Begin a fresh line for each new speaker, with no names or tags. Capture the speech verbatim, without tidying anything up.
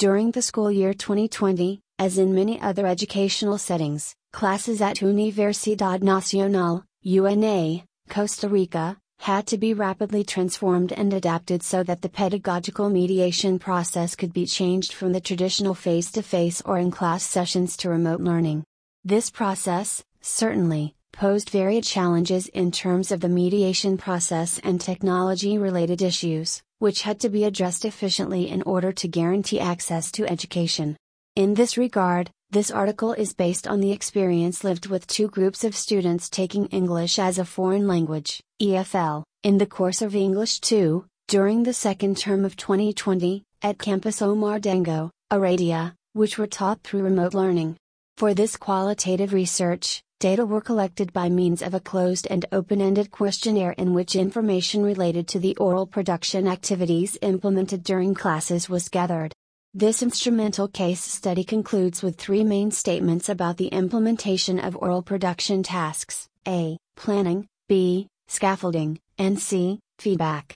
During the school year twenty twenty, as in many other educational settings, classes at Universidad Nacional, U N A, Costa Rica, had to be rapidly transformed and adapted so that the pedagogical mediation process could be changed from the traditional face-to-face or in-class sessions to remote learning. This process, certainly, posed varied challenges in terms of the mediation process and technology-related issues, which had to be addressed efficiently in order to guarantee access to education. In this regard, this article is based on the experience lived with two groups of students taking English as a foreign language, E F L, in the course of English two, during the second term of twenty twenty, at Campus Omar Dango, Aradia, which were taught through remote learning. For this qualitative research, data were collected by means of a closed and open-ended questionnaire in which information related to the oral production activities implemented during classes was gathered. This instrumental case study concludes with three main statements about the implementation of oral production tasks: A. Planning, B. Scaffolding, and C. Feedback.